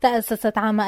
تأسست عام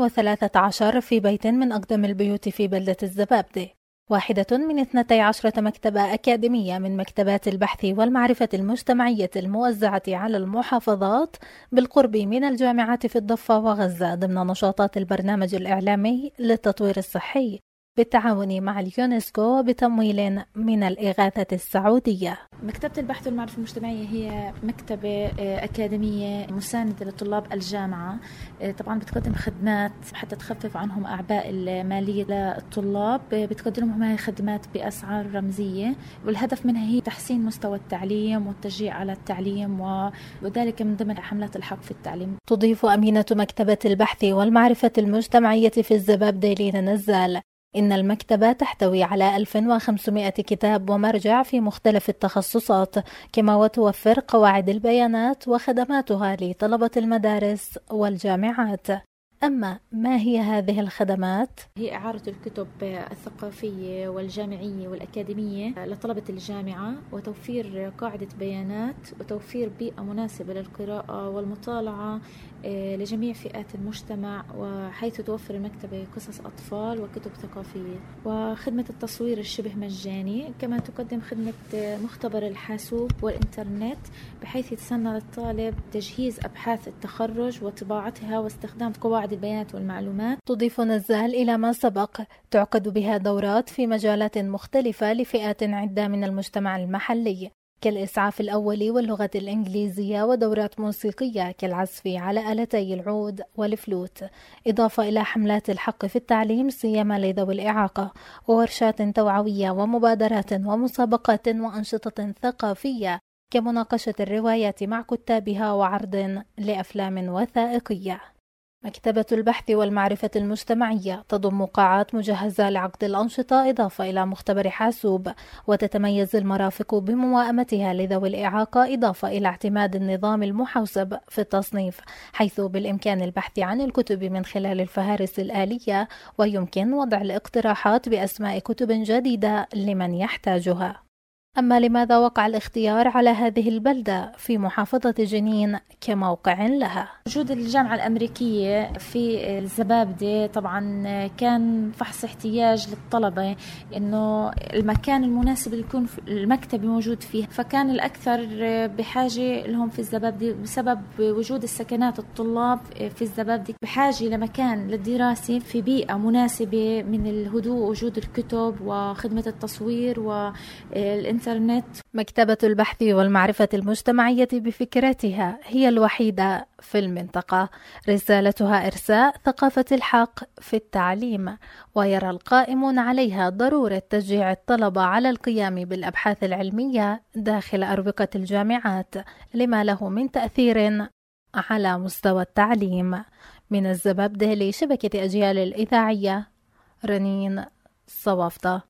2013 في بيت من أقدم البيوت في بلدة الزبابدة، واحدة من 12 مكتبة أكاديمية من مكتبات البحث والمعرفة المجتمعية الموزعة على المحافظات بالقرب من الجامعات في الضفة وغزة، ضمن نشاطات البرنامج الإعلامي للتطوير الصحي بالتعاون مع اليونسكو بتمويل من الإغاثة السعودية. مكتبة البحث والمعرفة المجتمعية هي مكتبة أكاديمية مساندة لطلاب الجامعة، طبعا بتقدم خدمات حتى تخفف عنهم أعباء المالية للطلاب، بتقدم لهم هاي خدمات بأسعار رمزية، والهدف منها هي تحسين مستوى التعليم والتشجيع على التعليم، وذلك من ضمن حملات الحق في التعليم. تضيف أمينة مكتبة البحث والمعرفة المجتمعية في الزبابدة لينا نزال إن المكتبة تحتوي على 1500 كتاب ومرجع في مختلف التخصصات، كما وتوفر قواعد البيانات وخدماتها لطلبة المدارس والجامعات. أما ما هي هذه الخدمات؟ هي إعارة الكتب الثقافية والجامعية والأكاديمية لطلبة الجامعة، وتوفير قاعدة بيانات، وتوفير بيئة مناسبة للقراءة والمطالعة لجميع فئات المجتمع، وحيث توفر المكتبة قصص أطفال وكتب ثقافية، وخدمة التصوير الشبه مجاني، كما تقدم خدمة مختبر الحاسوب والإنترنت، بحيث يتسنى للطالب تجهيز أبحاث التخرج وطباعتها واستخدام قواعد البيانات والمعلومات. تضيف نزال إلى ما سبق تعقد بها دورات في مجالات مختلفة لفئات عدة من المجتمع المحلي، كالإسعاف الأولي واللغة الإنجليزية، ودورات موسيقية كالعزف على آلتي العود والفلوت، إضافة إلى حملات الحق في التعليم سيما لذوي الإعاقة، وورشات توعوية ومبادرات ومسابقات وأنشطة ثقافية كمناقشة الروايات مع كتابها وعرض لأفلام وثائقية. مكتبة البحث والمعرفة المجتمعية تضم قاعات مجهزة لعقد الأنشطة، إضافة إلى مختبر حاسوب، وتتميز المرافق بموائمتها لذوي الإعاقة، إضافة إلى اعتماد النظام المحوسب في التصنيف، حيث بالإمكان البحث عن الكتب من خلال الفهارس الآلية، ويمكن وضع الاقتراحات بأسماء كتب جديدة لمن يحتاجها. أما لماذا وقع الاختيار على هذه البلدة في محافظة جنين كموقع لها؟ وجود الجامعة الأمريكية في الزبابدة طبعا كان فحص احتياج للطلبة إنه المكان المناسب اللي يكون المكتب موجود فيه، فكان الأكثر بحاجة لهم في الزبابدة بسبب وجود السكنات. الطلاب في الزبابدة بحاجة لمكان للدراسة في بيئة مناسبة من الهدوء، وجود الكتب وخدمة التصوير والإنترنت. مكتبة البحث والمعرفة المجتمعية بفكرتها هي الوحيدة في المنطقة، رسالتها إرساء ثقافة الحق في التعليم، ويرى القائمون عليها ضرورة تشجيع الطلبة على القيام بالأبحاث العلمية داخل أروقة الجامعات لما له من تأثير على مستوى التعليم. من الزبابدة لشبكة أجيال الإذاعية، رنين صوافطة.